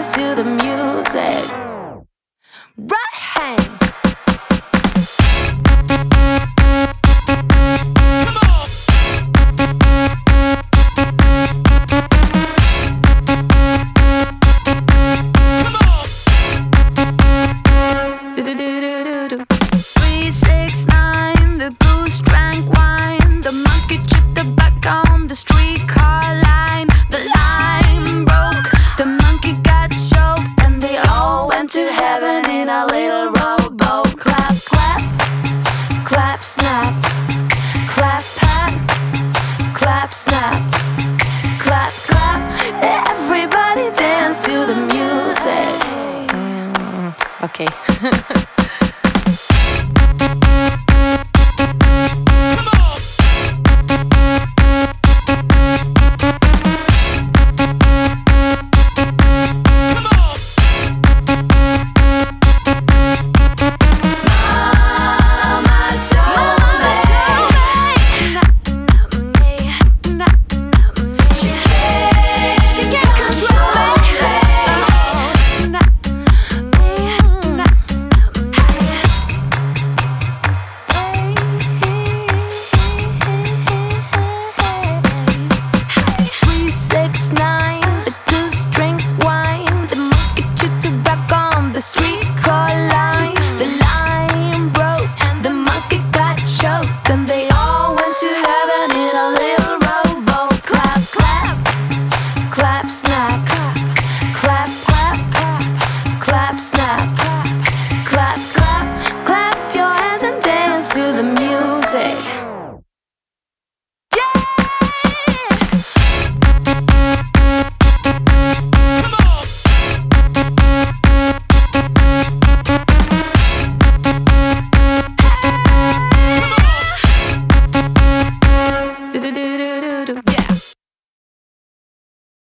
to the music. Right hand. Do-do-do-do-do-do. 369, the goose drank wine. The monkey chipped the back on the streetcar line. The line broke, the monkey got choked, and they all went to heaven in a little rowboat. Clap, clap, clap, snap. Clap, pat, clap, snap. Clap, clap, everybody dance to the music. Okay.